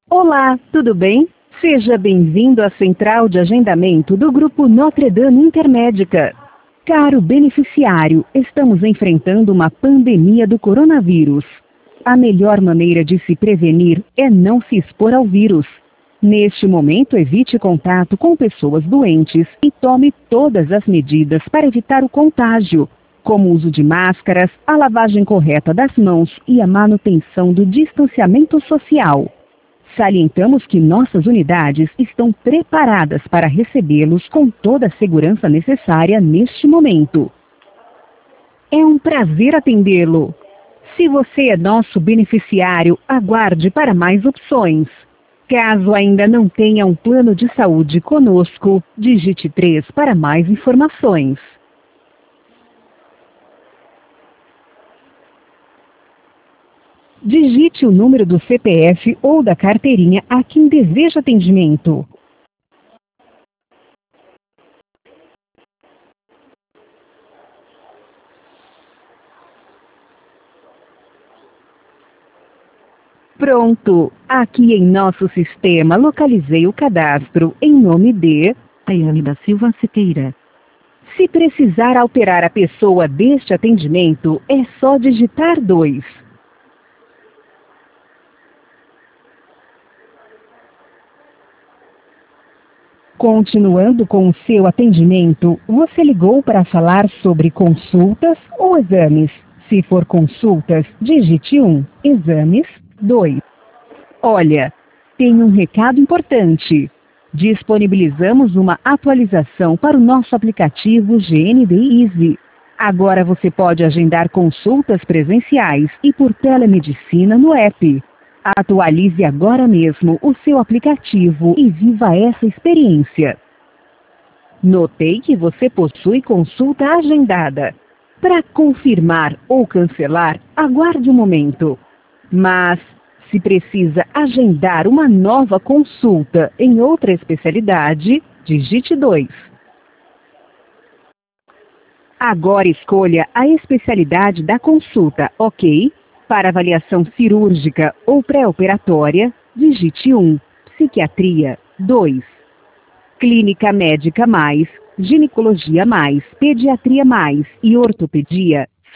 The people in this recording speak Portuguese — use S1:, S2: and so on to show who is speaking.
S1: Olá, tudo bem? Seja bem-vindo à central de agendamento do Grupo Notre Dame Intermédica. Caro beneficiário, estamos enfrentando uma pandemia do coronavírus. A melhor maneira de se prevenir é não se expor ao vírus. Neste momento, evite contato com pessoas doentes e tome todas as medidas para evitar o contágio, como o uso de máscaras, a lavagem correta das mãos e a manutenção do distanciamento social. Salientamos que nossas unidades estão preparadas para recebê-los com toda a segurança necessária neste momento. É um prazer atendê-lo. Se você é nosso beneficiário, aguarde para mais opções. Caso ainda não tenha um plano de saúde conosco, digite 3 para mais informações. Digite o número do CPF ou da carteirinha a quem deseja atendimento. Pronto! Aqui em nosso sistema localizei o cadastro em nome de Tayane da Silva Siqueira. Se precisar alterar a pessoa deste atendimento, é só digitar 2. Continuando com o seu atendimento, você ligou para falar sobre consultas ou exames? Se for consultas, digite 1, exames, 2. Olha, tem um recado importante. Disponibilizamos uma atualização para o nosso aplicativo GND Easy. Agora você pode agendar consultas presenciais e por telemedicina no app. Atualize agora mesmo o seu aplicativo e viva essa experiência. Notei que você possui consulta agendada. Para confirmar ou cancelar, aguarde um momento. Mas, se precisa agendar uma nova consulta em outra especialidade, digite 2. Agora escolha a especialidade da consulta, ok? Para avaliação cirúrgica ou pré-operatória, digite 1. Psiquiatria, 2. Clínica médica mais, ginecologia mais, pediatria mais e ortopedia,